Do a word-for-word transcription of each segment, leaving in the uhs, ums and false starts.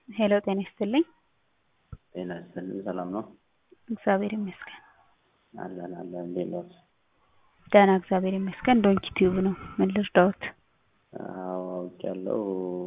ሄሎ ጤና ይስጥልኝ። ጤና ይስጥልኝ። ሰላም ነው? እግዚአብሔር ይመስገን። አለን አለን። እንዴት ነው? ደህና እግዚአብሔር ይመስገን። ዶንኪ ቲዩብ ነው። ምን ልርዳዎት? አዎ አውቄያለሁ።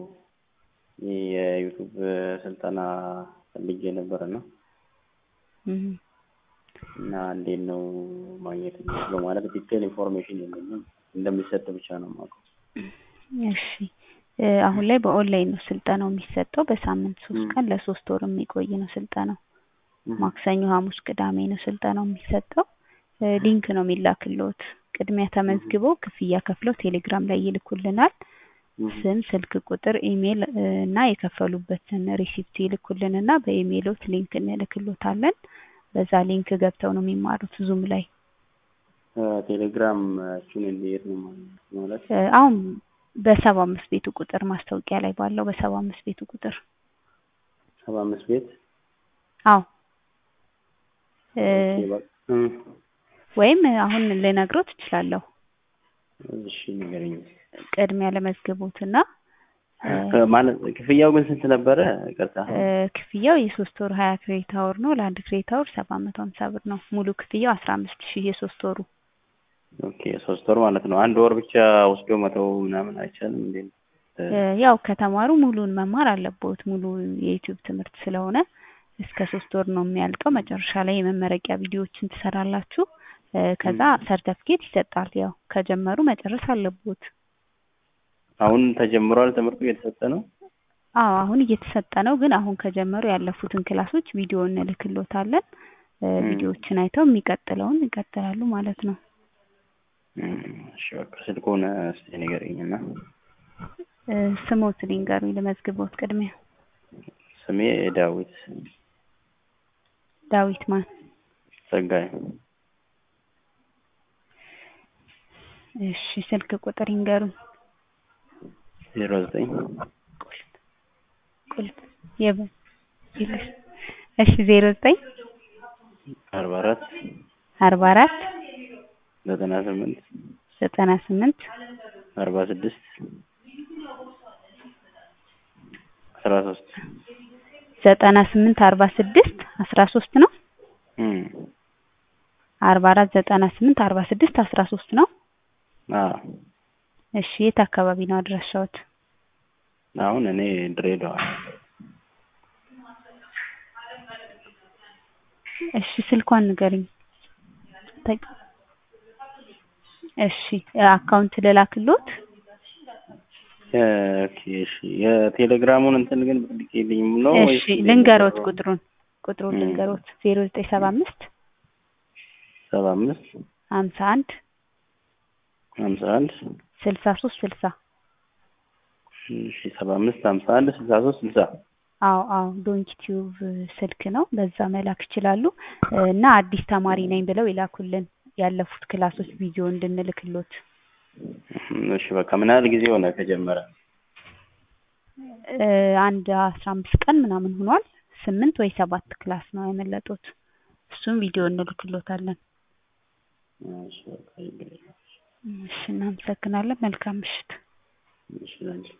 የዩቲዩብ ስልጠና ፈልጌ ነበር ነው እህ እና እንዴት ነው ማግኘት የምችለው? ማለት ዲቴል ኢንፎርሜሽን የለኝም፣ እንደሚሰጥ ብቻ ነው የማውቀው። እሺ አሁን ላይ በኦንላይን ነው ስልጠናው የሚሰጠው። በሳምንት ሶስት ቀን ለሶስት ወር የሚቆይ ነው ስልጠናው። ማክሰኞ፣ ሐሙስ፣ ቅዳሜ ነው ስልጠናው የሚሰጠው። ሊንክ ነው የሚላክልዎት። ቅድሚያ ተመዝግበው ክፍያ ከፍለው ቴሌግራም ላይ ይልኩልናል። ስም፣ ስልክ ቁጥር፣ ኢሜል እና የከፈሉበትን ሪሲፕት ይልኩልንና በኢሜሎት ሊንክ እንልክልዎታለን። በዛ ሊንክ ገብተው ነው የሚማሩት ዙም ላይ። ቴሌግራም እሱን እንዴት ነው ማለት? አሁን በሰባ አምስት ቤቱ ቁጥር ማስታወቂያ ላይ ባለው በሰባ አምስት ቤቱ ቁጥር ሰባ አምስት ቤት አዎ ወይም አሁን ልነግሮት እችላለሁ። እሺ ንገረኝ። ቅድሚያ ለመዝግቦትና ማለት ክፍያው ግን ስንት ነበረ? ይቅርታ። ክፍያው የሶስት ወር ሀያ ክሬዲት አወር ነው። ለአንድ ክሬዲት አወር ሰባት መቶ ሃምሳ ብር ነው። ሙሉ ክፍያው አስራ አምስት ሺህ የሶስት ወሩ። ኦኬ ሶስት ወር ማለት ነው። አንድ ወር ብቻ ወስዶ መተው ምናምን አይቻልም እንዴ? ያው ከተማሩ ሙሉን መማር አለበት። ሙሉ የዩቲዩብ ትምህርት ስለሆነ እስከ ሶስት ወር ነው የሚያልቀው። መጨረሻ ላይ የመመረቂያ ቪዲዮዎችን ትሰራላችሁ። ከዛ ሰርተፊኬት ይሰጣል። ያው ከጀመሩ መጨረስ አለበት። አሁን ተጀምሯል ትምህርቱ እየተሰጠ ነው? አዎ አሁን እየተሰጠ ነው። ግን አሁን ከጀመሩ ያለፉትን ክላሶች ቪዲዮ እንልክልዎታለን። ቪዲዮዎችን አይተው የሚቀጥለውን ይቀጥላሉ ማለት ነው። እሺ በቃ ስልኩን እስቲ ንገረኝና። ስሞት ሊንገሩኝ ለመዝግቦት ቅድሚያ። ስሜ ዳዊት። ዳዊት ማን? ጸጋይ። እሺ ስልክ ቁጥር ይንገሩኝ። ዜሮ ዘጠኝ ቁልፍ ቁልፍ የበ ይልሽ እሺ ዜሮ ዘጠኝ አርባ አራት አርባ አራት ዘጠና ስምንት ዘጠና ስምንት አርባ ስድስት አስራ ሶስት ዘጠና ስምንት አርባ ስድስት አስራ ሶስት ነው። አርባ አራት ዘጠና ስምንት አርባ ስድስት አስራ ሶስት ነው። አዎ እሺ የት አካባቢ ነው አድራሻዎት? አሁን እኔ ድሬዳዋ። እሺ ስልኳን ንገሪኝ። እሺ አካውንት ልላክልዎት? ኦኬ እሺ የቴሌግራሙን እንትን ግን ብትልኪልኝ ነው ወይስ? እሺ ልንገሮት ቁጥሩን ቁጥሩን ልንገሮት ዜሮ ዘጠኝ ሰባ አምስት ሰባ አምስት ሃምሳ አንድ ሃምሳ አንድ ስልሳ ሶስት ስልሳ እሺ ሰባ አምስት ሃምሳ አንድ ስልሳ ሶስት ስልሳ አዎ አዎ ዶንኪ ቲዩብ ስልክ ነው። በዛ መላክ ይችላሉ። እና አዲስ ተማሪ ነኝ ብለው ይላኩልን ያለፉት ክላሶች ቪዲዮ እንድንልክልዎት። እሺ በቃ ምን ያህል ጊዜ ሆነ ከጀመረ? አንድ አስራ አምስት ቀን ምናምን ሆኗል። ስምንት ወይ ሰባት ክላስ ነው ያመለጡት። እሱም ቪዲዮ እንልክልዎታለን። እሺ በቃ ይገኛል። እሺ እናመሰግናለን። መልካም ምሽት። እሺ